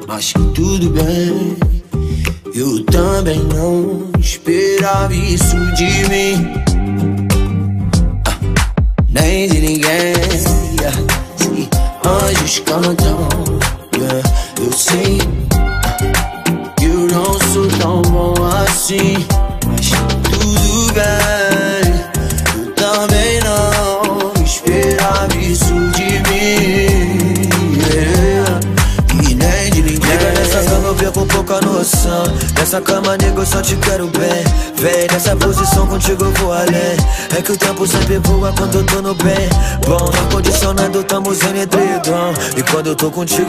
Acho que tudo bem. Eu também não esperava isso de mim, nem de ninguém. Se anjos cantam, eu sei que eu não sou tão bom assim, mas tudo bem. Eu também não esperava isso de mim, e nem de ninguém. Nega, nessa cama eu perco um pouco a noção. Nessa cama, nego, eu só te quero bem. Vem nessa posição, contigo eu vou além. É que o tempo sempre voa quando eu tô no bem. Bom, ar-condicionado, tamo usando edredom. E quando eu tô contigo